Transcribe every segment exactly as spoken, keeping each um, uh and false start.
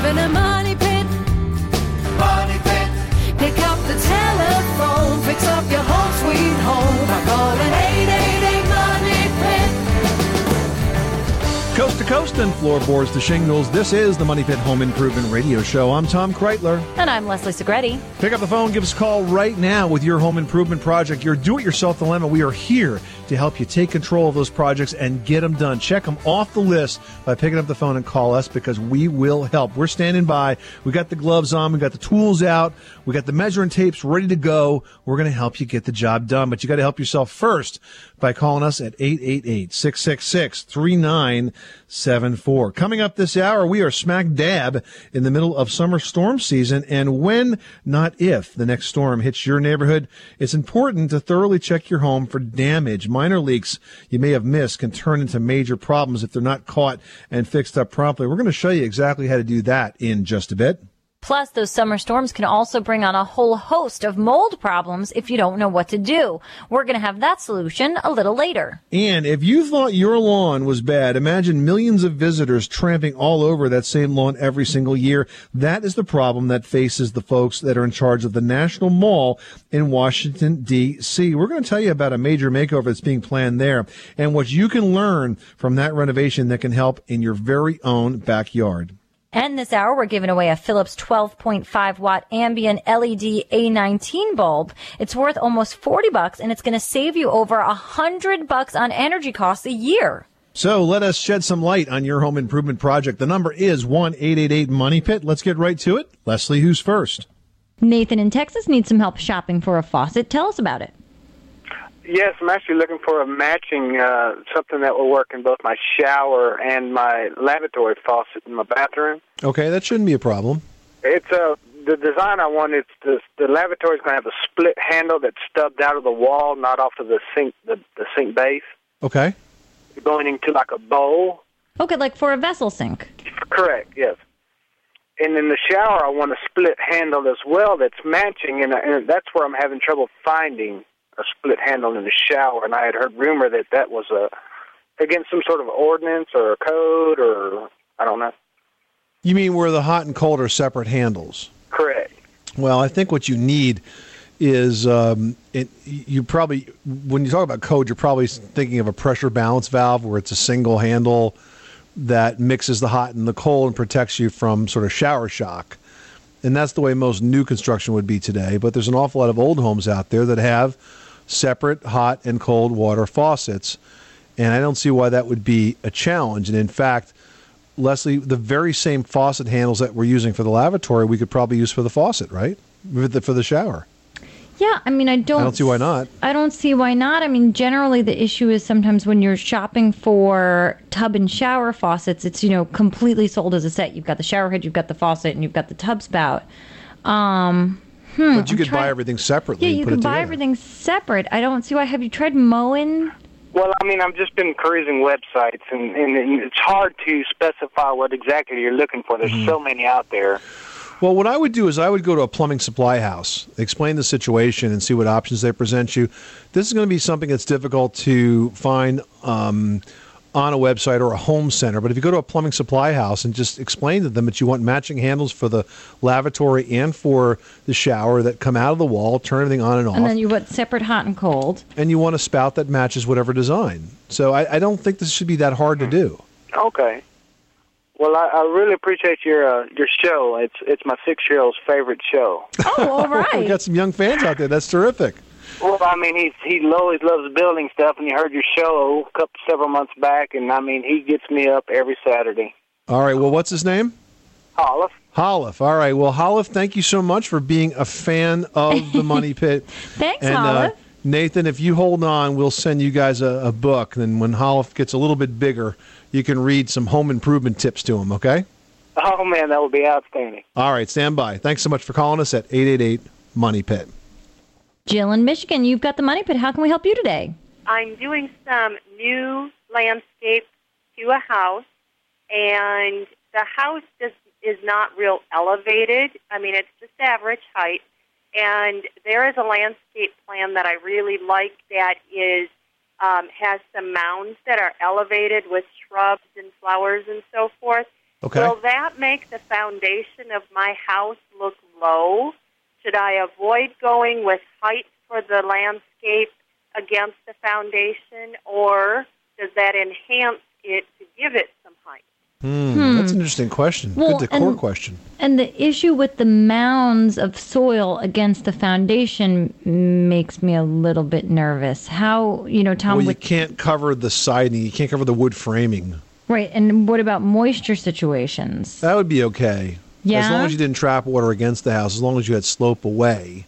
in a money pit. Money pit. Pick up the telephone, fix up your home sweet home by calling eight eight eight money pit. Coast to coast and floorboards to shingles, this is the Money Pit Home Improvement Radio Show. I'm Tom Kreitler. And I'm Leslie Segretti. Pick up the phone, give us a call right now with your home improvement project, your do-it-yourself dilemma. We are here to help you take control of those projects and get them done. Check them off the list by picking up the phone and call us because we will help. We're standing by. We got the gloves on. We got the tools out. We got the measuring tapes ready to go. We're going to help you get the job done. But you got to help yourself first by calling us at eight eight eight, six six six, three nine seven four. Coming up this hour, we are smack dab in the middle of summer storm season. And when, not if, the next storm hits your neighborhood, it's important to thoroughly check your home for damage. Minor leaks you may have missed can turn into major problems if they're not caught and fixed up promptly. We're going to show you exactly how to do that in just a bit. Plus, those summer storms can also bring on a whole host of mold problems if you don't know what to do. We're going to have that solution a little later. And if you thought your lawn was bad, imagine millions of visitors tramping all over that same lawn every single year. That is the problem that faces the folks that are in charge of the National Mall in Washington, D C We're going to tell you about a major makeover that's being planned there and what you can learn from that renovation that can help in your very own backyard. And this hour, we're giving away a Philips twelve point five watt ambient L E D A nineteen bulb. It's worth almost forty bucks, and it's going to save you over one hundred bucks on energy costs a year. So let us shed some light on your home improvement project. The number is one eight eight eight money pit. Let's get right to it. Leslie, who's first? Nathan in Texas needs some help shopping for a faucet. Tell us about it. Yes, I'm actually looking for a matching, uh, something that will work in both my shower and my lavatory faucet in my bathroom. Okay, that shouldn't be a problem. It's uh, the design I want. It's the, the lavatory is going to have a split handle that's stubbed out of the wall, not off of the sink, the, the sink base. Okay. Going into like a bowl. Okay, like for a vessel sink. Correct, yes. And in the shower, I want a split handle as well that's matching, and, and that's where I'm having trouble finding a split handle in the shower, and I had heard rumor that that was a against some sort of ordinance or a code or I don't know. You mean where the hot and cold are separate handles? Correct. Well, I think what you need is um, it, you probably, when you talk about code, you're probably thinking of a pressure balance valve where it's a single handle that mixes the hot and the cold and protects you from sort of shower shock. And that's the way most new construction would be today. But there's an awful lot of old homes out there that have separate hot and cold water faucets, and I don't see why that would be a challenge. And in fact, Leslie, the very same faucet handles that we're using for the lavatory, we could probably use for the faucet, right? For the, for the shower. Yeah, I mean, I don't... I don't see why not. I don't see why not. I mean, generally the issue is sometimes when you're shopping for tub and shower faucets, it's, you know, completely sold as a set. You've got the shower head, you've got the faucet, and you've got the tub spout. Um... Hmm, but you I'm could trying... buy everything separately. Yeah, and you put can it buy together. everything separate. I don't see why. Have you tried Moen? Well, I mean, I've just been perusing websites, and, and, and it's hard to specify what exactly you're looking for. There's mm-hmm. so many out there. Well, what I would do is I would go to a plumbing supply house, explain the situation, and see what options they present you. This is going to be something that's difficult to find um, on a website or a home center. But if you go to a plumbing supply house and just explain to them that you want matching handles for the lavatory and for the shower that come out of the wall, turn everything on and off. And then you want separate hot and cold. And you want a spout that matches whatever design. So I, I don't think this should be that hard to do. Okay. Well, I, I really appreciate your uh, your show. It's it's my six-year-old's favorite show. Oh, all right. We got some young fans out there. That's terrific. Well, I mean, he's he always loves building stuff, and he heard your show a couple several months back, and I mean, he gets me up every Saturday. All right. Well, what's his name? Holliff. Holliff. All right. Well, Holliff, thank you so much for being a fan of the Money Pit. Thanks, and, Holliff. Uh, Nathan, if you hold on, we'll send you guys a, a book. And when Holliff gets a little bit bigger, you can read some home improvement tips to him, okay? Oh, man, that would be outstanding. All right, stand by. Thanks so much for calling us at eight eight eight money pit. Jill in Michigan, you've got the Money Pit. How can we help you today? I'm doing some new landscape to a house, and the house just is not real elevated. I mean, it's just average height. And there is a landscape plan that I really like that is um, has some mounds that are elevated with shrubs and flowers and so forth. Okay. Will that make the foundation of my house look low? Should I avoid going with height for the landscape against the foundation, or does that enhance it to give it some height? Hmm, Hmm. That's an interesting question. Well, Good decor and- question. And the issue with the mounds of soil against the foundation makes me a little bit nervous. How, you know, Tom, Well, you with, can't cover the siding. You can't cover the wood framing. right, and what about moisture situations? That would be okay. Yeah? As long as you didn't trap water against the house, as long as you had slope away.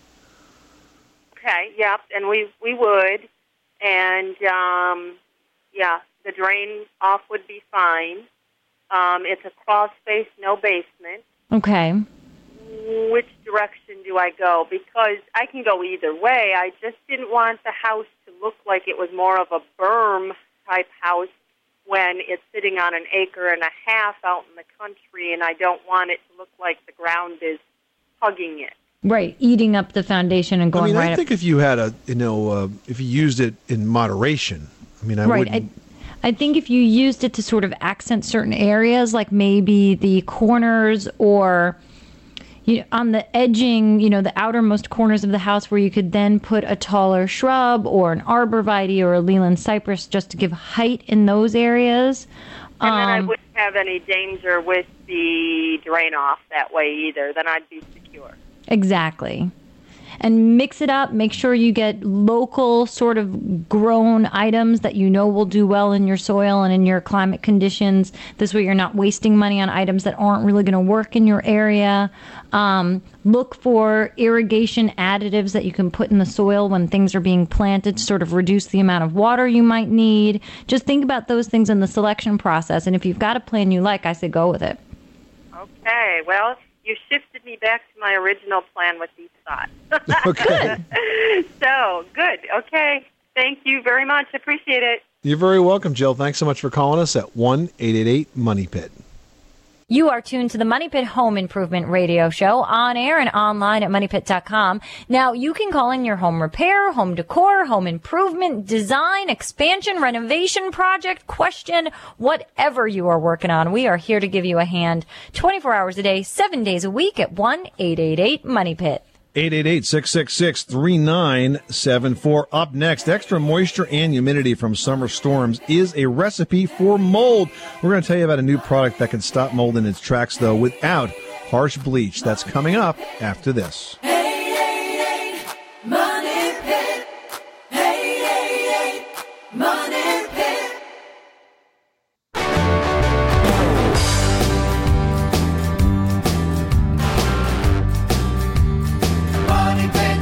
Okay, yep, and we we would, and um, yeah, the drain off would be fine. Um, it's a crawl space, no basement. Okay. Which direction do I go? Because I can go either way. I just didn't want the house to look like it was more of a berm type house when it's sitting on an acre and a half out in the country, and I don't want it to look like the ground is hugging it. Right, eating up the foundation and I going mean, right I think up. if you had a, you know, uh, if you used it in moderation, I mean, I Right, wouldn't. I, I think if you used it to sort of accent certain areas, like maybe the corners or you know, on the edging, you know, the outermost corners of the house where you could then put a taller shrub or an arborvitae or a Leland cypress just to give height in those areas. And then I Um, wouldn't have any danger with the drain off that way either. Then I'd be secure. Exactly. And mix it up. Make sure you get local sort of grown items that you know will do well in your soil and in your climate conditions. This way you're not wasting money on items that aren't really going to work in your area. Um, look for irrigation additives that you can put in the soil when things are being planted to sort of reduce the amount of water you might need. Just think about those things in the selection process. And if you've got a plan you like, I say go with it. Okay, well, you shifted me back to my original plan with these thoughts. Okay. So, good. Okay. Thank you very much. Appreciate it. You're very welcome, Jill. Thanks so much for calling us at one eight eight eight money pit. You are tuned to the Money Pit Home Improvement Radio Show on air and online at money pit dot com. Now, you can call in your home repair, home decor, home improvement, design, expansion, renovation project, question, whatever you are working on. We are here to give you a hand twenty-four hours a day, seven days a week at one eight eight eight money pit. eight eight eight, six six six, three nine seven four. Up next, extra moisture and humidity from summer storms is a recipe for mold. We're going to tell you about a new product that can stop mold in its tracks, though, without harsh bleach. That's coming up after this. eight eight eight Money Pit. eight eight eight Money Pit. Money Pit.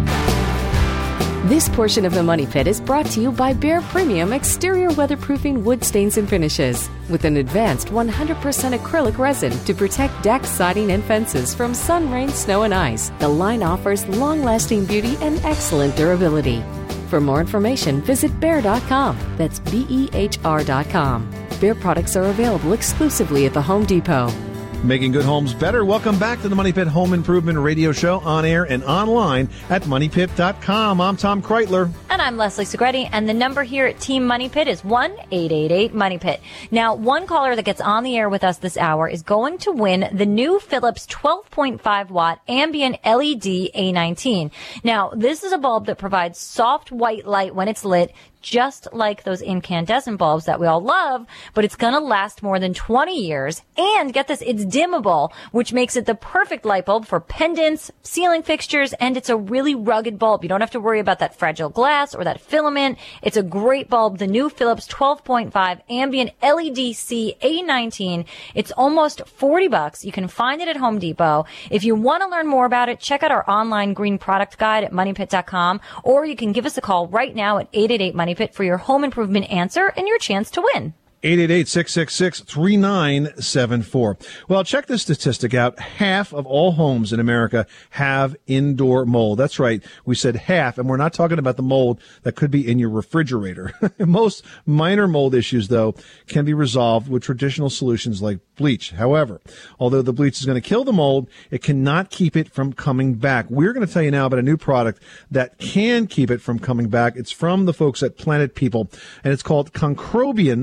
This portion of the Money Pit is brought to you by Behr Premium Exterior Weatherproofing Wood Stains and Finishes. With an advanced one hundred percent acrylic resin to protect decks, siding, and fences from sun, rain, snow, and ice, the line offers long-lasting beauty and excellent durability. For more information, visit behr dot com. That's B E H R dot com. Behr products are available exclusively at the Home Depot. Making good homes better. Welcome back to the Money Pit Home Improvement Radio Show on air and online at money pit dot com. I'm Tom Kreitler. And I'm Leslie Segretti, and the number here at Team Money Pit is one eight eight eight money pit. Now, one caller that gets on the air with us this hour is going to win the new Philips twelve point five watt ambient L E D A nineteen. Now, this is a bulb that provides soft white light when it's lit, just like those incandescent bulbs that we all love, but it's going to last more than twenty years. And get this, it's dimmable, which makes it the perfect light bulb for pendants, ceiling fixtures, and it's a really rugged bulb. You don't have to worry about that fragile glass or that filament. It's a great bulb, the new Philips twelve point five ambient L E D C A nineteen. It's almost forty bucks. You can find it at Home Depot. If you want to learn more about it, check out our online green product guide at money pit dot com, or you can give us a call right now at eight eight eight money pit for your home improvement answer and your chance to win. eight eight eight, six six six, three nine seven four. Well, check this statistic out. Half of all homes in America have indoor mold. That's right. We said half, and we're not talking about the mold that could be in your refrigerator. Most minor mold issues, though, can be resolved with traditional solutions like bleach. However, although the bleach is going to kill the mold, it cannot keep it from coming back. We're going to tell you now about a new product that can keep it from coming back. It's from the folks at Planet People, and it's called Concrobian Mold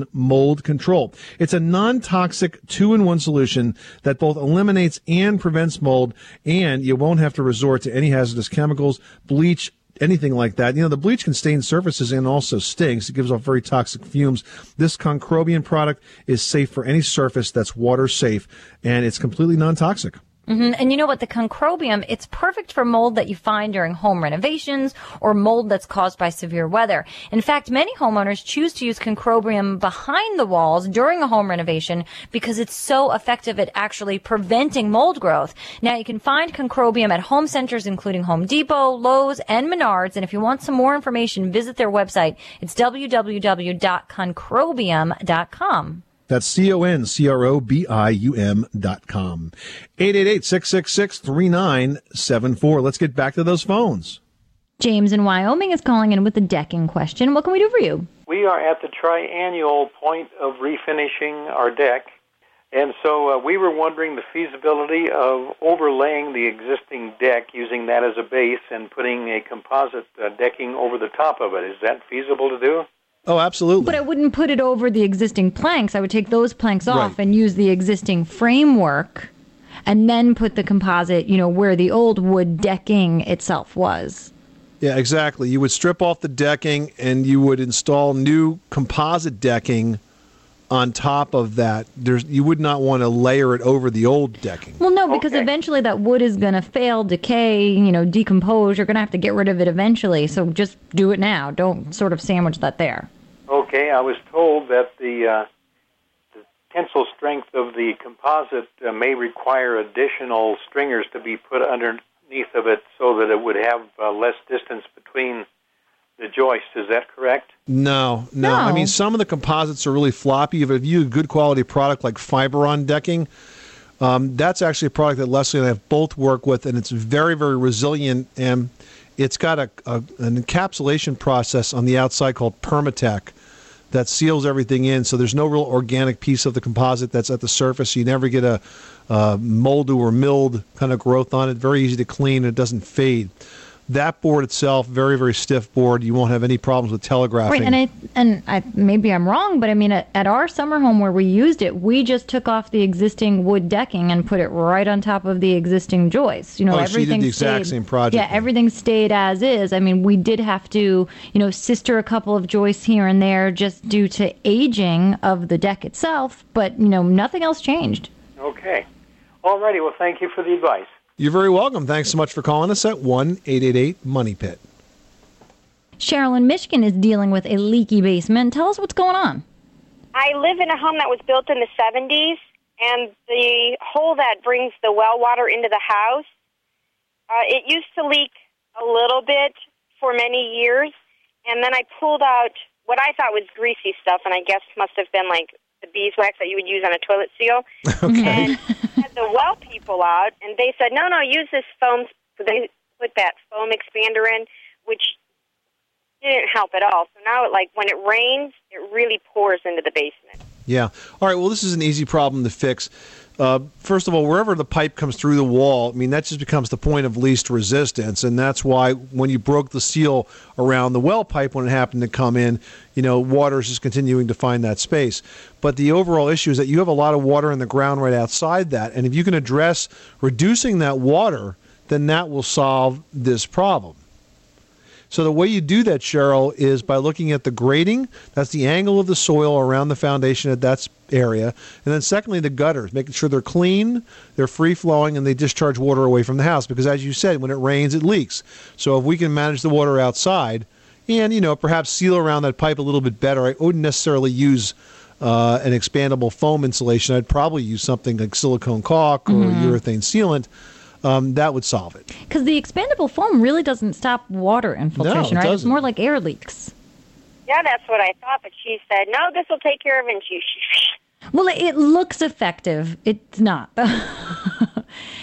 mold control. It's a non-toxic two-in-one solution that both eliminates and prevents mold, and you won't have to resort to any hazardous chemicals, bleach, anything like that. You know, the bleach can stain surfaces and also stinks. It gives off very toxic fumes. This Concrobian product is safe for any surface that's water safe, and it's completely non-toxic. Mm-hmm. And you know what? The Concrobium, it's perfect for mold that you find during home renovations or mold that's caused by severe weather. In fact, many homeowners choose to use Concrobium behind the walls during a home renovation because it's so effective at actually preventing mold growth. Now, you can find Concrobium at home centers, including Home Depot, Lowe's, and Menards. And if you want some more information, visit their website. It's w w w dot concrobium dot com. That's C O N C R O B I U M dot com. eight eight eight, six six six, three nine seven four. Let's get back to those phones. James in Wyoming is calling in with a decking question. What can we do for you? We are at the triennial point of refinishing our deck, and so uh, we were wondering the feasibility of overlaying the existing deck, using that as a base, and putting a composite uh, decking over the top of it. Is that feasible to do? Oh, absolutely. But I wouldn't put it over the existing planks. I would take those planks off Right. and use the existing framework and then put the composite, you know, where the old wood decking itself was. Yeah, exactly. You would strip off the decking and you would install new composite decking on top of that. There's, you would not want to layer it over the old decking. Well, no, because Okay. eventually that wood is going to fail, decay, you know, decompose. You're going to have to get rid of it eventually. So just do it now. Don't sort of sandwich that there. Okay, I was told that the, uh, the tensile strength of the composite uh, may require additional stringers to be put underneath of it so that it would have uh, less distance between the joists. Is that correct? No, no, No. I mean, some of the composites are really floppy. If you use a good quality product like Fiberon decking, um, that's actually a product that Leslie and I have both worked with, and it's very, very resilient, and it's got a, a an encapsulation process on the outside called Permatech that seals everything in, so there's no real organic piece of the composite that's at the surface. You never get a uh, moldu or milled kind of growth on it. Very easy to clean, and it doesn't fade. That board itself, very, very stiff board. You won't have any problems with telegraphing. Right, and I and I maybe I'm wrong, but I mean at, at our summer home where we used it, we just took off the existing wood decking and put it right on top of the existing joists. You know, Oh, so you did everything the exact stayed, same project Yeah, then. everything stayed as is. I mean, we did have to, you know, sister a couple of joists here and there just due to aging of the deck itself, but you know, nothing else changed. Okay. All righty. Well, thank you for the advice. You're very welcome. Thanks so much for calling us at one eight eight eight money pit. Cheryl in Michigan is dealing with a leaky basement. Tell us what's going on. I live in a home that was built in the seventies, and the hole that brings the well water into the house, uh, it used to leak a little bit for many years, and then I pulled out what I thought was greasy stuff, and I guess must have been like the beeswax that you would use on a toilet seal. Okay. And had the well people out, and they said, no, no, use this foam. So they put that foam expander in, which didn't help at all. So now, like, when it rains, it really pours into the basement. Yeah. All right. Well, this is an easy problem to fix. Uh, first of all, wherever the pipe comes through the wall, I mean, that just becomes the point of least resistance. And that's why when you broke the seal around the well pipe when it happened to come in, you know, water is just continuing to find that space. But the overall issue is that you have a lot of water in the ground right outside that. And if you can address reducing that water, then that will solve this problem. So the way you do that, Cheryl, is by looking at the grading. That's the angle of the soil around the foundation at that area. And then secondly, the gutters, making sure they're clean, they're free-flowing, and they discharge water away from the house. Because as you said, when it rains, it leaks. So if we can manage the water outside and, you know, perhaps seal around that pipe a little bit better, I wouldn't necessarily use uh, an expandable foam insulation. I'd probably use something like silicone caulk or Mm-hmm. urethane sealant. Um, that would solve it. Because the expandable foam really doesn't stop water infiltration, it right? It's doesn't. more like air leaks. Yeah, that's what I thought, but she said, no, this will take care of it. And she, Well, it looks effective. It's not.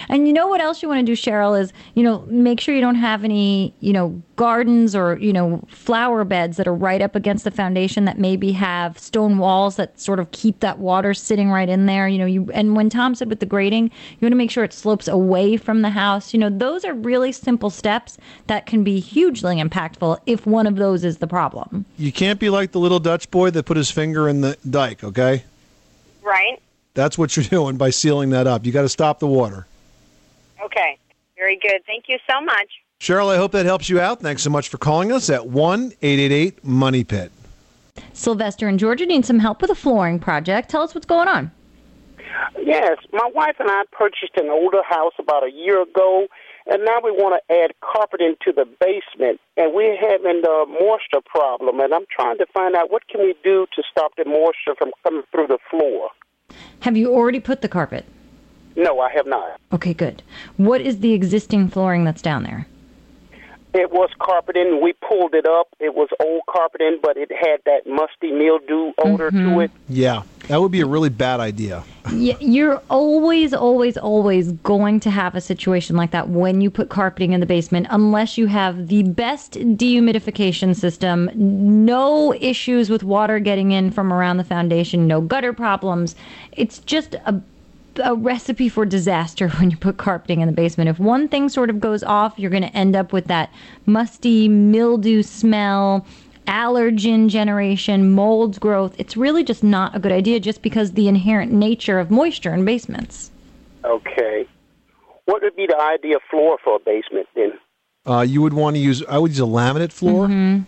And you know what else you want to do, Cheryl, is, you know, make sure you don't have any, you know, gardens or, you know, flower beds that are right up against the foundation that maybe have stone walls that sort of keep that water sitting right in there. You know, you and when Tom said with the grading, you want to make sure it slopes away from the house. You know, those are really simple steps that can be hugely impactful if one of those is the problem. You can't be like the little Dutch boy that put his finger in the dike, okay? Right. That's what you're doing by sealing that up. You got to stop the water. Okay. Very good. Thank you so much. Cheryl, I hope that helps you out. Thanks so much for calling us at one eight eight eight money pit. Sylvester in Georgia needs some help with a flooring project. Tell us what's going on. Yes, my wife and I purchased an older house about a year ago, and now we want to add carpeting to the basement, and we're having a moisture problem, and I'm trying to find out what can we do to stop the moisture from coming through the floor. Have you already put the carpet? No, I have not. Okay, good. What is the existing flooring that's down there? It was carpeting. We pulled it up. It was old carpeting, but it had that musty mildew odor mm-hmm. to it. Yeah, that would be a really bad idea. Yeah, you're always, always, always going to have a situation like that when you put carpeting in the basement, unless you have the best dehumidification system, no issues with water getting in from around the foundation, no gutter problems. It's just a a recipe for disaster when you put carpeting in the basement. If one thing sort of goes off, you're going to end up with that musty mildew smell, allergen generation, mold growth. It's really just not a good idea just because the inherent nature of moisture in basements. Okay. What would be the ideal floor for a basement then? Uh, you would want to use, I would use a laminate floor. Mm-hmm.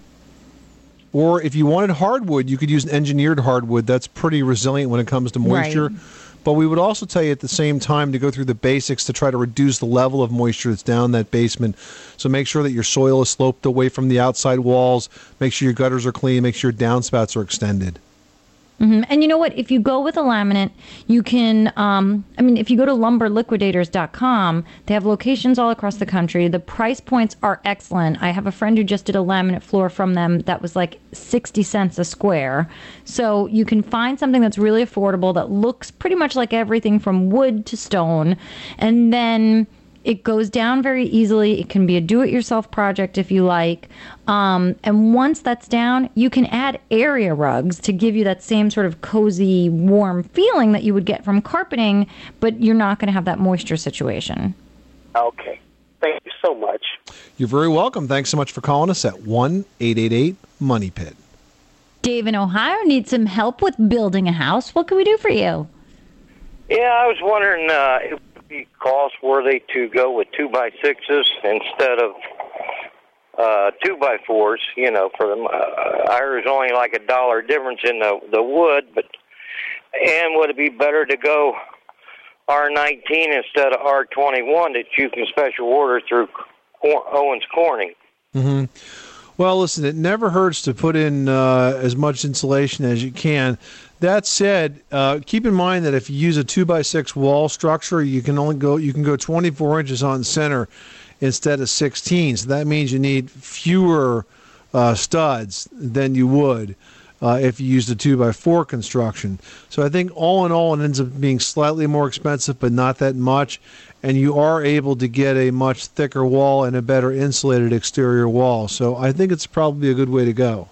Or if you wanted hardwood, you could use an engineered hardwood. That's pretty resilient when it comes to moisture. Right. But we would also tell you at the same time to go through the basics to try to reduce the level of moisture that's down that basement. So make sure that your soil is sloped away from the outside walls. Make sure your gutters are clean. Make sure your downspouts are extended. Mm-hmm. And you know what? If you go with a laminate, you can, um, I mean, if you go to lumber liquidators dot com, they have locations all across the country. The price points are excellent. I have a friend who just did a laminate floor from them that was like sixty cents a square. So you can find something that's really affordable that looks pretty much like everything from wood to stone. And then it goes down very easily. It can be a do-it-yourself project if you like. Um, and once that's down, you can add area rugs to give you that same sort of cozy, warm feeling that you would get from carpeting, but you're not going to have that moisture situation. Okay. Thank you so much. You're very welcome. Thanks so much for calling us at one eight eight eight money pit. Dave in Ohio needs some help with building a house. What can we do for you? Yeah, I was wondering uh, if be cost worthy to go with two by sixes instead of uh, two by fours. You know, for them, uh, I heard there's only like a dollar difference in the the wood, but and would it be better to go R nineteen instead of R twenty-one that you can special order through Cor- Owens Corning? Mm-hmm. Well, listen, it never hurts to put in uh, as much insulation as you can. That said, uh, keep in mind that if you use a two by six wall structure, you can only go you can go twenty-four inches on center instead of sixteen. So that means you need fewer uh, studs than you would uh, if you used a two by four construction. So I think all in all, it ends up being slightly more expensive, but not that much. And you are able to get a much thicker wall and a better insulated exterior wall. So I think it's probably a good way to go.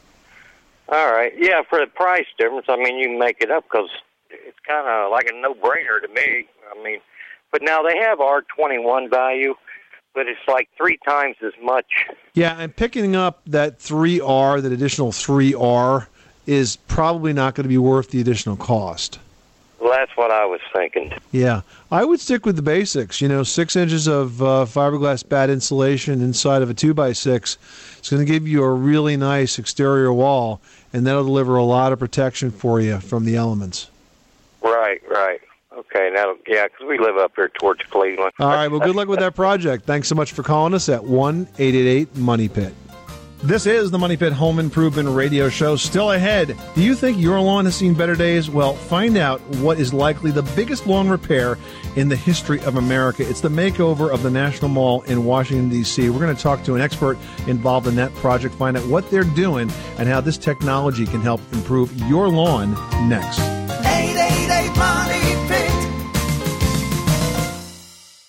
All right. Yeah, for the price difference, I mean, you can make it up because it's kind of like a no-brainer to me. I mean, but now they have R twenty-one value, but it's like three times as much. Yeah, and picking up that three R, that additional three R, is probably not going to be worth the additional cost. Well, that's what I was thinking. Yeah, I would stick with the basics. You know, six inches of uh, fiberglass bat insulation inside of a two by six. It's going to give you a really nice exterior wall, and that'll deliver a lot of protection for you from the elements. Right, right. Okay, now, yeah, because we live up here towards Cleveland. All right, well, good luck with that project. Thanks so much for calling us at one eight eight eight money pit. This is the Money Pit Home Improvement Radio Show. Still ahead. Do you think your lawn has seen better days? Well, find out what is likely the biggest lawn repair in the history of America. It's the makeover of the National Mall in Washington, D C We're going to talk to an expert involved in that project, find out what they're doing and how this technology can help improve your lawn next. eight eight eight money pit.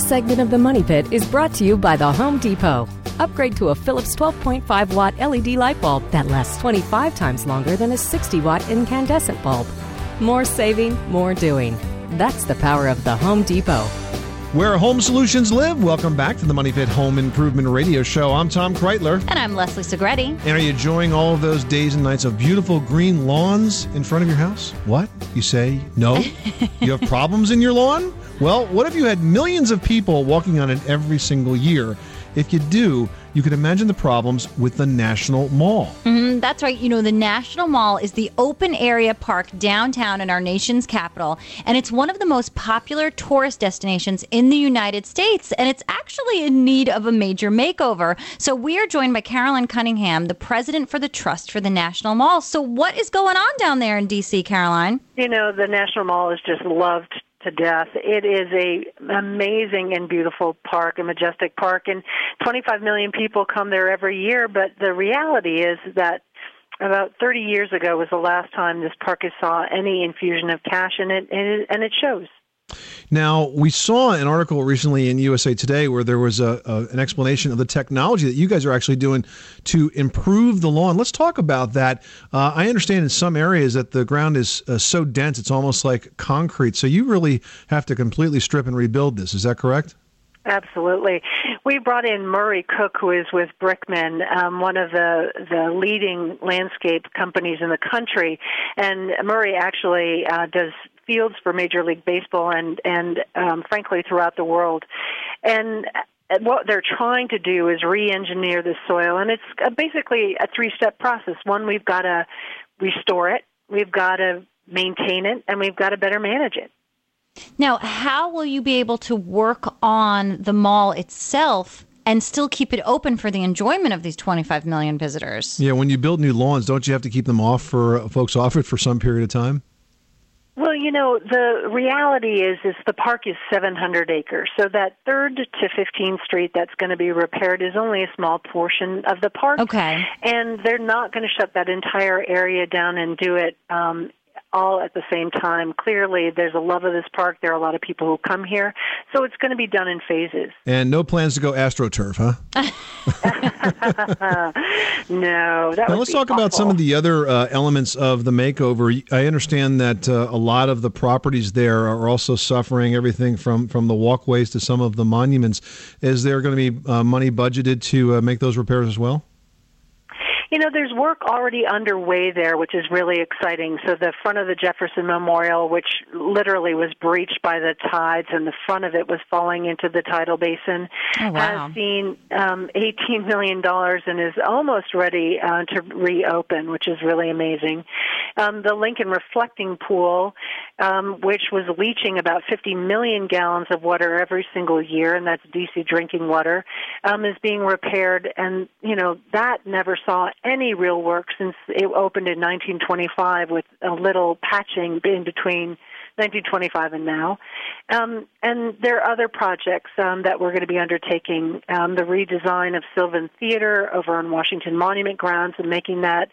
segment of the Money Pit is brought to you by the Home Depot. Upgrade to a Philips twelve point five watt L E D light bulb that lasts twenty-five times longer than a sixty watt incandescent bulb. More saving, more doing. That's the power of the Home Depot. Where home solutions live. Welcome back to the Money Pit Home Improvement Radio Show. I'm Tom Kreitler. And I'm Leslie Segretti. And are you enjoying all of those days and nights of beautiful green lawns in front of your house? What? You say no? You have problems in your lawn? Well, what if you had millions of people walking on it every single year? If you do, you could imagine the problems with the National Mall. Mm-hmm, that's right. You know, the National Mall is the open area park downtown in our nation's capital, and it's one of the most popular tourist destinations in the United States, and it's actually in need of a major makeover. So we are joined by Caroline Cunningham, the president for the Trust for the National Mall. So what is going on down there in D C, Caroline? You know, the National Mall is just loved to death. It is a amazing and beautiful park, a majestic park, and twenty-five million people come there every year. But the reality is that about thirty years ago was the last time this park saw any infusion of cash in it, and it, and it shows. Now, we saw an article recently in U S A Today where there was a, a an explanation of the technology that you guys are actually doing to improve the lawn. Let's talk about that. Uh, I understand in some areas that the ground is uh, so dense it's almost like concrete. So you really have to completely strip and rebuild this. Is that correct? Absolutely. We brought in Murray Cook, who is with Brickman, um, one of the, the leading landscape companies in the country. And Murray actually uh, does fields for Major League Baseball and, and um, frankly, throughout the world. And what they're trying to do is re-engineer the soil. And it's basically a three-step process. One, we've got to restore it, we've got to maintain it, and we've got to better manage it. Now, how will you be able to work on the mall itself and still keep it open for the enjoyment of these twenty-five million visitors? Yeah, when you build new lawns, don't you have to keep them off for uh, folks off it for some period of time? Well, you know, the reality is is the park is seven hundred acres. So that third to fifteenth Street that's going to be repaired is only a small portion of the park. Okay. And they're not going to shut that entire area down and do it um all at the same time. Clearly, there's a love of this park. There are a lot of people who come here. So it's going to be done in phases. And no plans to go AstroTurf, huh? No. That now would let's be talk awful. about some of the other uh, elements of the makeover. I understand that uh, a lot of the properties there are also suffering, everything from, from the walkways to some of the monuments. Is there going to be uh, money budgeted to uh, make those repairs as well? You know, there's work already underway there, which is really exciting. So the front of the Jefferson Memorial, which literally was breached by the tides, and the front of it was falling into the tidal basin, oh, wow. has seen um, eighteen million dollars and is almost ready uh, to reopen, which is really amazing. Um, the Lincoln Reflecting Pool, um, which was leaching about fifty million gallons of water every single year, and that's D C drinking water, um, is being repaired. And, you know, that never saw any real work since it opened in nineteen twenty-five with a little patching in between nineteen twenty-five and now. Um, and there are other projects um, that we're going to be undertaking. Um, the redesign of Sylvan Theater over on Washington Monument Grounds and making that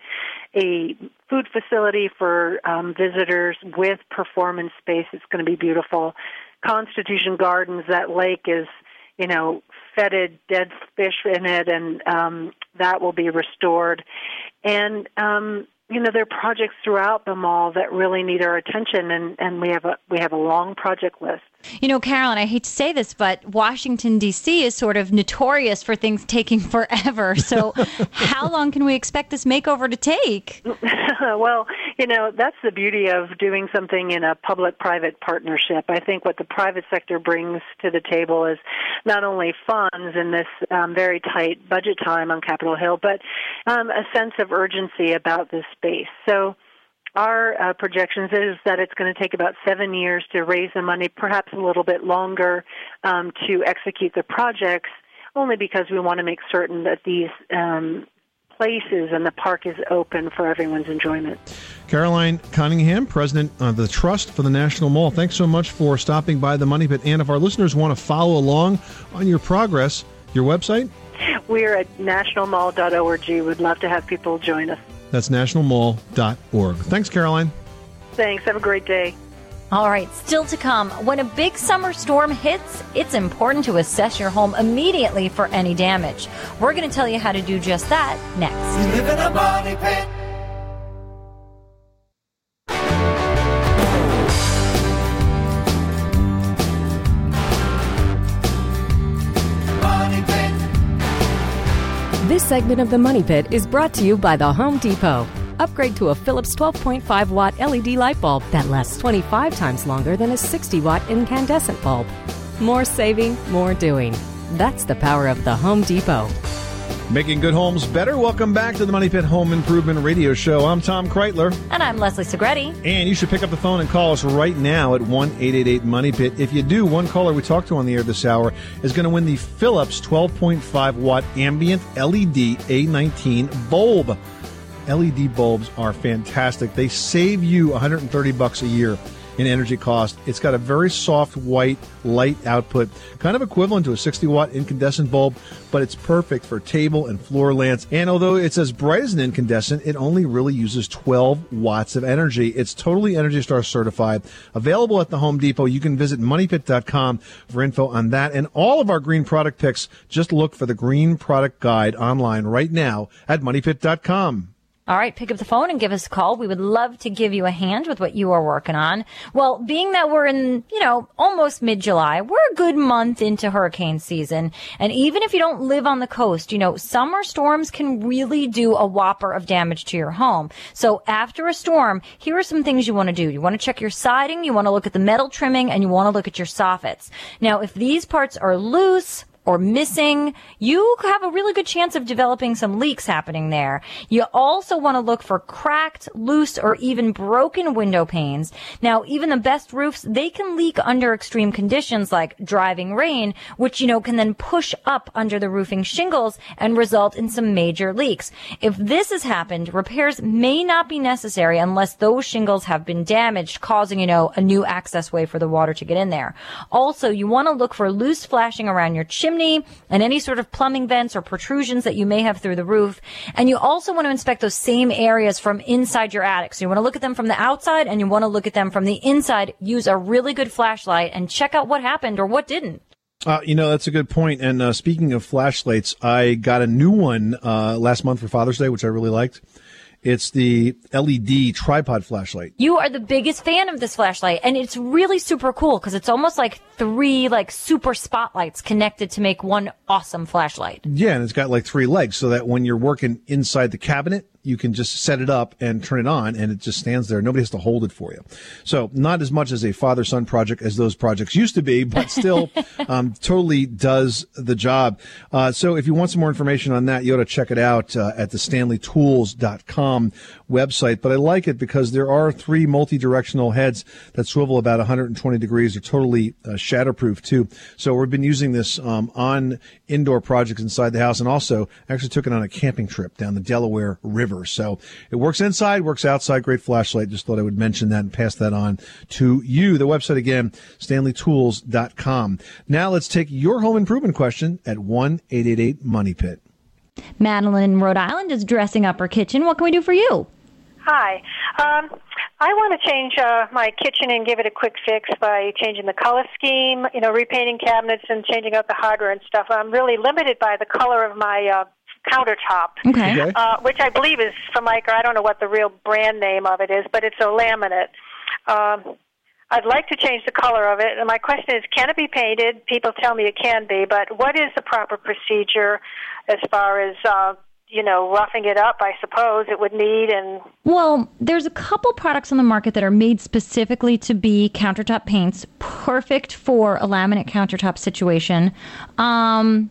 a food facility for um, visitors with performance space. It's going to be beautiful. Constitution Gardens, that lake is, you know, fetid dead fish in it, and um, that will be restored. And, um, you know, there are projects throughout the mall that really need our attention, and, and we have a we have a long project list. You know, Caroline, I hate to say this, but Washington, D C is sort of notorious for things taking forever. So how long can we expect this makeover to take? Well, you know, that's the beauty of doing something in a public-private partnership. I think what the private sector brings to the table is not only funds in this um, very tight budget time on Capitol Hill, but um, a sense of urgency about this space. So our uh, projections is that it's going to take about seven years to raise the money, perhaps a little bit longer um, to execute the projects, only because we want to make certain that these um, places and the park is open for everyone's enjoyment. Caroline Cunningham, president of the Trust for the National Mall, thanks so much for stopping by the Money Pit. And if our listeners want to follow along on your progress, your website? We're at national mall dot org. We'd love to have people join us. That's national mall dot org. Thanks, Caroline. Thanks. Have a great day. All right, still to come. When a big summer storm hits, it's important to assess your home immediately for any damage. We're going to tell you how to do just that next. We live in a money pit. Money pit. This segment of the Money Pit is brought to you by the Home Depot. Upgrade to a Philips twelve point five watt L E D light bulb that lasts twenty-five times longer than a sixty watt incandescent bulb. More saving, more doing. That's the power of the Home Depot. Making good homes better. Welcome back to the Money Pit Home Improvement Radio Show. I'm Tom Kreitler. And I'm Leslie Segretti. And you should pick up the phone and call us right now at one eight eight eight money pit. If you do, one caller we talked to on the air this hour is going to win the Philips twelve point five watt ambient L E D A nineteen bulb. L E D bulbs are fantastic. They save you one hundred thirty bucks a year in energy cost. It's got a very soft white light output, kind of equivalent to a sixty watt incandescent bulb, but it's perfect for table and floor lamps. And although it's as bright as an incandescent, it only really uses twelve watts of energy. It's totally Energy Star certified. Available at the Home Depot. You can visit money pit dot com for info on that. And all of our green product picks, just look for the Green Product Guide online right now at money pit dot com. All right, pick up the phone and give us a call. We would love to give you a hand with what you are working on. Well, being that we're in, you know, almost mid-July, we're a good month into hurricane season. And even if you don't live on the coast, you know, summer storms can really do a whopper of damage to your home. So after a storm, here are some things you want to do. You want to check your siding, you want to look at the metal trimming, and you want to look at your soffits. Now, if these parts are loose or missing, you have a really good chance of developing some leaks happening there. You also want to look for cracked, loose, or even broken window panes. Now, even the best roofs, they can leak under extreme conditions like driving rain, which, you know, can then push up under the roofing shingles and result in some major leaks. If this has happened, repairs may not be necessary unless those shingles have been damaged, causing, you know, a new access way for the water to get in there. Also, you want to look for loose flashing around your chimney and any sort of plumbing vents or protrusions that you may have through the roof. And you also want to inspect those same areas from inside your attic. So you want to look at them from the outside and you want to look at them from the inside. Use a really good flashlight and check out what happened or what didn't. Uh, you know, that's a good point. And uh, speaking of flashlights, I got a new one uh, last month for Father's Day, which I really liked. It's the L E D tripod flashlight. You are the biggest fan of this flashlight, and it's really super cool because it's almost like three like super spotlights connected to make one awesome flashlight. Yeah, and it's got like three legs so that when you're working inside the cabinet, you can just set it up and turn it on, and it just stands there. Nobody has to hold it for you. So not as much as a father-son project as those projects used to be, but still um, totally does the job. Uh, so if you want some more information on that, you ought to check it out uh, at the stanley tools dot com website. But I like it because there are three multi-directional heads that swivel about one hundred twenty degrees. They're totally uh, shatterproof, too. So we've been using this um, on indoor projects inside the house, and also actually took it on a camping trip down the Delaware River. So it works inside, works outside. Great flashlight. Just thought I would mention that and pass that on to you. The website again, stanley tools dot com. Now let's take your home improvement question at one eight eight eight money pit. Madeline in Rhode Island is dressing up her kitchen. What can we do for you? Hi. Um, I want to change uh, my kitchen and give it a quick fix by changing the color scheme, you know, repainting cabinets and changing out the hardware and stuff. I'm really limited by the color of my uh, countertop, okay. Okay. Uh, which I believe is from like, I don't know what the real brand name of it is, but it's a laminate. Um, I'd like to change the color of it, and my question is, can it be painted? People tell me it can be, but what is the proper procedure as far as, uh, you know, roughing it up, I suppose it would need? And Well, there's a couple products on the market that are made specifically to be countertop paints, perfect for a laminate countertop situation. Um,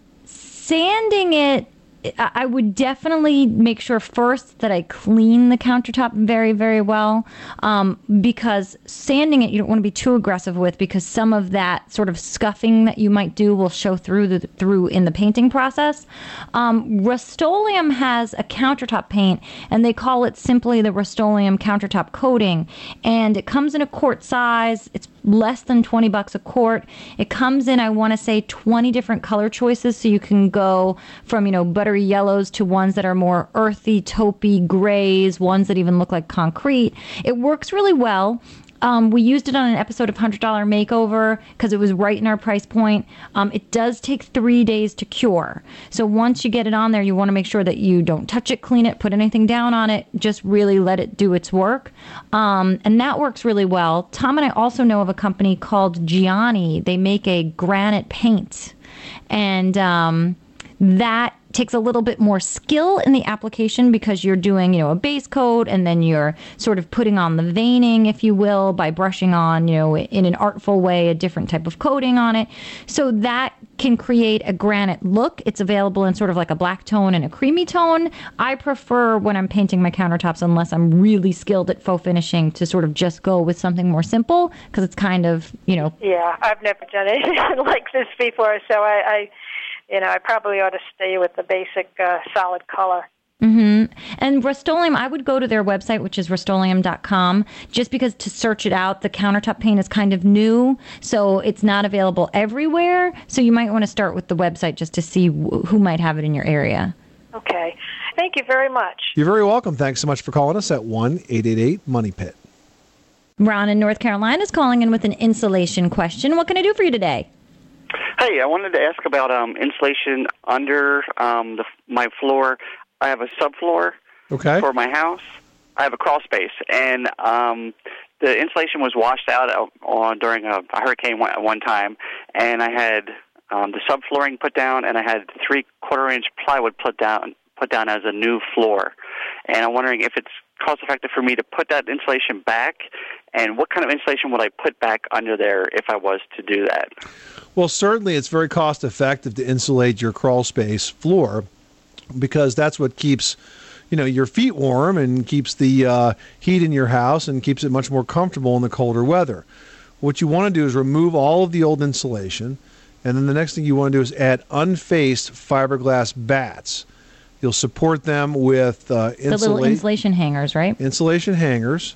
sanding it, I would definitely make sure first that I clean the countertop very, very well, um, because sanding it you don't want to be too aggressive with, because some of that sort of scuffing that you might do will show through the, through in the painting process. Um, Rust-Oleum has a countertop paint, and they call it simply the Rust-Oleum countertop coating, and it comes in a quart size. It's less than twenty bucks a quart. It comes in, I want to say, twenty different color choices, so you can go from, you know, buttery yellows to ones that are more earthy, taupey grays, ones that even look like concrete. It works really well. Um, we used it on an episode of one hundred dollar Makeover because it was right in our price point. Um, it does take three days to cure. So once you get it on there, you want to make sure that you don't touch it, clean it, put anything down on it. Just really let it do its work. Um, and that works really well. Tom and I also know of a company called Gianni. They make a granite paint. And um, that takes a little bit more skill in the application because you're doing, you know, a base coat and then you're sort of putting on the veining, if you will, by brushing on, you know, in an artful way, a different type of coating on it. So that can create a granite look. It's available in sort of like a black tone and a creamy tone. I prefer when I'm painting my countertops, unless I'm really skilled at faux finishing, to sort of just go with something more simple because it's kind of, you know. Yeah, I've never done anything like this before, so I, I you know, I probably ought to stay with the basic uh, solid color. Mm-hmm. And Rust-Oleum, I would go to their website, which is rust oleum dot com, just because to search it out, the countertop paint is kind of new, so it's not available everywhere. So you might want to start with the website just to see wh- who might have it in your area. Okay. Thank you very much. You're very welcome. Thanks so much for calling us at one eight eight eight money pit. Ron in North Carolina is calling in with an insulation question. What can I do for you today? Hey, I wanted to ask about um, insulation under um, the, my floor. I have a subfloor okay. for my house. I have a crawl space, and um, the insulation was washed out on, during a, a hurricane one, one time, and I had um, the subflooring put down, and I had three-quarter-inch plywood put down, put down as a new floor. And I'm wondering if it's cost-effective for me to put that insulation back, and what kind of insulation would I put back under there if I was to do that? Well, certainly it's very cost-effective to insulate your crawl space floor because that's what keeps, you know, your feet warm and keeps the uh, heat in your house and keeps it much more comfortable in the colder weather. What you want to do is remove all of the old insulation, and then the next thing you want to do is add unfaced fiberglass bats. You'll support them with uh, the little insulation hangers, right? Insulation hangers.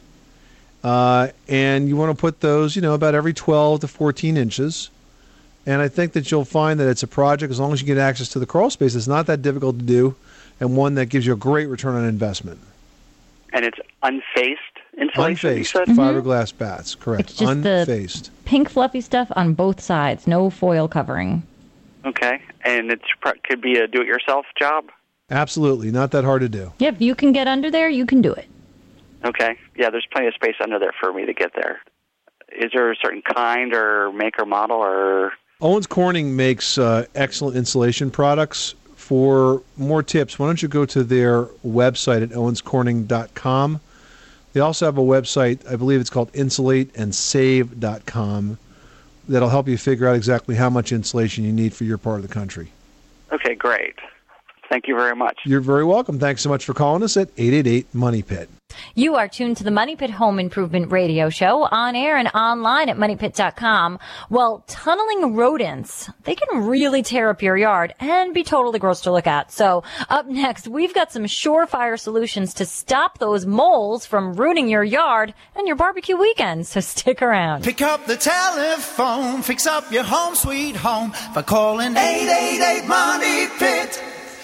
Uh, and you want to put those, you know, about every twelve to fourteen inches. And I think that you'll find that it's a project, as long as you get access to the crawl space, it's not that difficult to do, and one that gives you a great return on investment. And it's unfaced insulation, Unfaced you said? fiberglass bats, correct. It's just unfaced. The pink fluffy stuff on both sides, no foil covering. Okay, and it could be a do-it-yourself job? Absolutely, not that hard to do. Yeah, if you can get under there, you can do it. Okay, yeah, there's plenty of space under there for me to get there. Is there a certain kind or make or model or... Owens Corning makes uh, excellent insulation products. For more tips, why don't you go to their website at owens corning dot com. They also have a website, I believe it's called insulate and save dot com, that'll help you figure out exactly how much insulation you need for your part of the country. Okay, great. Thank you very much. You're very welcome. Thanks so much for calling us at eight eight eight money pit. You are tuned to the Money Pit Home Improvement Radio Show on air and online at money pit dot com. Well, tunneling rodents, they can really tear up your yard and be totally gross to look at. So up next, we've got some surefire solutions to stop those moles from ruining your yard and your barbecue weekend. So stick around. Pick up the telephone, fix up your home sweet home by calling eight eight eight money pit.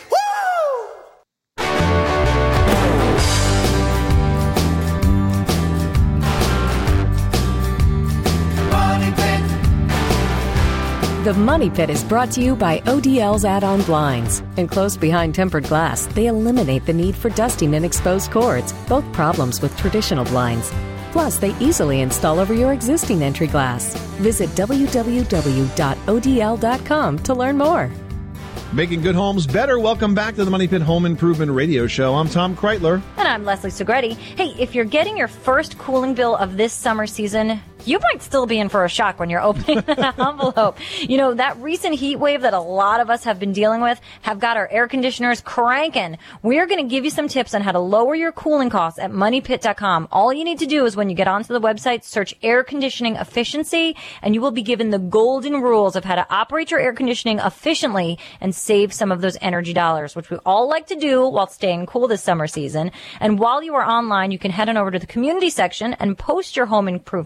The Money Pit is brought to you by O D L's add-on blinds. Enclosed behind tempered glass, they eliminate the need for dusting and exposed cords, both problems with traditional blinds. Plus, they easily install over your existing entry glass. Visit w w w dot o d l dot com to learn more. Making good homes better. Welcome back to the Money Pit Home Improvement Radio Show. I'm Tom Kreitler. And I'm Leslie Segretti. Hey, if you're getting your first cooling bill of this summer season, you might still be in for a shock when you're opening an envelope. You know, that recent heat wave that a lot of us have been dealing with have got our air conditioners cranking. We're going to give you some tips on how to lower your cooling costs at money pit dot com. All you need to do is when you get onto the website, search air conditioning efficiency, and you will be given the golden rules of how to operate your air conditioning efficiently and save some of those energy dollars, which we all like to do while staying cool this summer season. And while you are online, you can head on over to the community section and post your home improvement question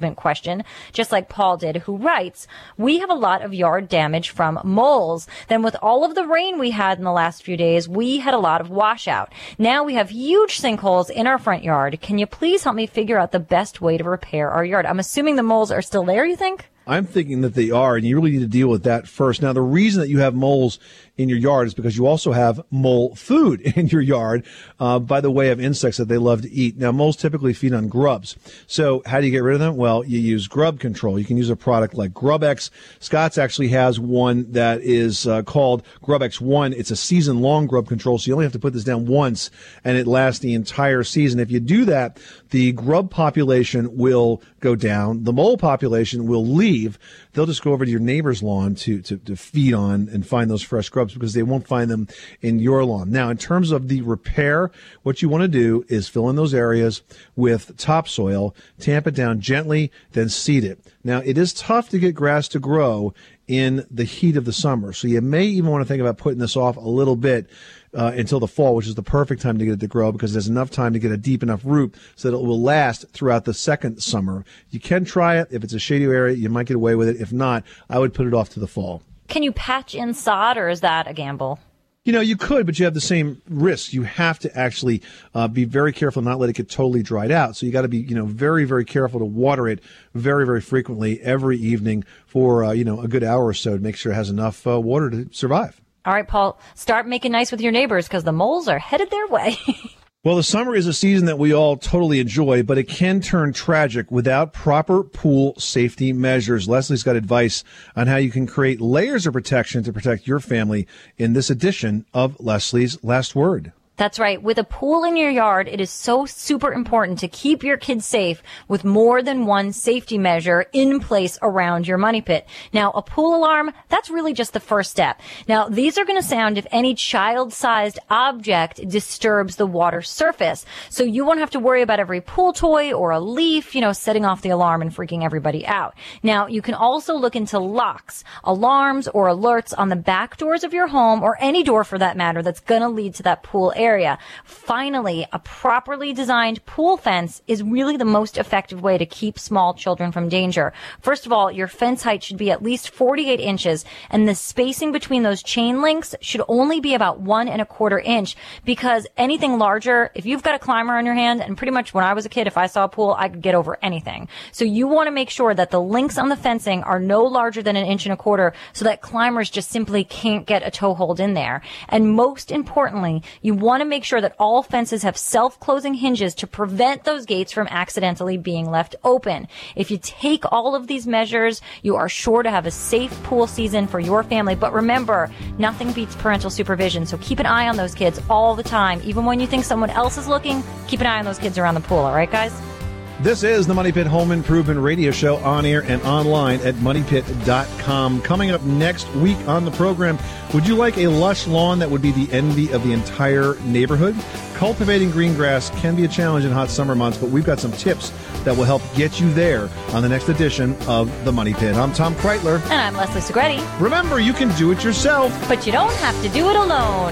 question, just like Paul did, who writes, we have a lot of yard damage from moles. Then with all of the rain we had in the last few days, we had a lot of washout. Now we have huge sinkholes in our front yard. Can you please help me figure out the best way to repair our yard? I'm assuming the moles are still there, you think? I'm thinking that they are, and you really need to deal with that first. Now, the reason that you have moles in your yard is because you also have mole food in your yard uh, by the way of insects that they love to eat. Now, moles typically feed on grubs. So how do you get rid of them? Well, you use grub control. You can use a product like GrubX. Scott's actually has one that is uh, called GrubX one. It's a season-long grub control, so you only have to put this down once, and it lasts the entire season. If you do that, the grub population will go down. The mole population will leave. They'll just go over to your neighbor's lawn to, to, to feed on and find those fresh grubs because they won't find them in your lawn. Now, in terms of the repair, what you want to do is fill in those areas with topsoil, tamp it down gently, then seed it. Now, it is tough to get grass to grow in the heat of the summer, so you may even want to think about putting this off a little bit uh, until the fall, which is the perfect time to get it to grow because there's enough time to get a deep enough root so that it will last throughout the second summer. You can try it. If it's a shady area, you might get away with it. If not, I would put it off to the fall. Can you patch in sod, or is that a gamble? You know, you could, but you have the same risks. You have to actually uh, be very careful not let it get totally dried out. So you got to be, you know, very, very careful to water it very, very frequently every evening for, uh, you know, a good hour or so to make sure it has enough uh, water to survive. All right, Paul, start making nice with your neighbors because the moles are headed their way. Well, the summer is a season that we all totally enjoy, but it can turn tragic without proper pool safety measures. Leslie's got advice on how you can create layers of protection to protect your family in this edition of Leslie's Last Word. That's right. With a pool in your yard, it is so super important to keep your kids safe with more than one safety measure in place around your money pit. Now, a pool alarm, that's really just the first step. Now, these are going to sound if any child-sized object disturbs the water surface. So you won't have to worry about every pool toy or a leaf, you know, setting off the alarm and freaking everybody out. Now, you can also look into locks, alarms, or alerts on the back doors of your home, or any door for that matter, that's going to lead to that pool area. Area. Finally, a properly designed pool fence is really the most effective way to keep small children from danger. First of all, your fence height should be at least forty-eight inches, and the spacing between those chain links should only be about one and a quarter inch, because anything larger, if you've got a climber on your hand, and pretty much when I was a kid, if I saw a pool, I could get over anything. So you want to make sure that the links on the fencing are no larger than an inch and a quarter so that climbers just simply can't get a toehold in there. And most importantly, you want to make sure that all fences have self-closing hinges to prevent those gates from accidentally being left open. If you take all of these measures, you are sure to have a safe pool season for your family. But remember, nothing beats parental supervision, so keep an eye on those kids all the time. Even when you think someone else is looking, keep an eye on those kids around the pool, all right, guys? This is the Money Pit Home Improvement Radio Show, on air and online at money pit dot com. Coming up next week on the program, would you like a lush lawn that would be the envy of the entire neighborhood? Cultivating green grass can be a challenge in hot summer months, but we've got some tips that will help get you there on the next edition of the Money Pit. I'm Tom Kreitler. And I'm Leslie Segretti. Remember, you can do it yourself, but you don't have to do it alone.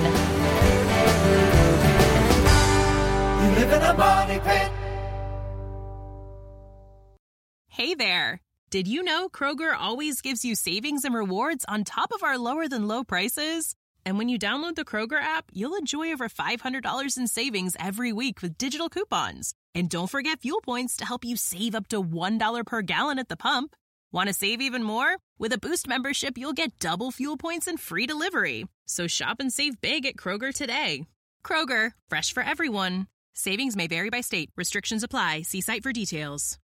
You live in a money pit. Hey there! Did you know Kroger always gives you savings and rewards on top of our lower-than-low prices? And when you download the Kroger app, you'll enjoy over five hundred dollars in savings every week with digital coupons. And don't forget fuel points to help you save up to one dollar per gallon at the pump. Want to save even more? With a Boost membership, you'll get double fuel points and free delivery. So shop and save big at Kroger today. Kroger, fresh for everyone. Savings may vary by state. Restrictions apply. See site for details.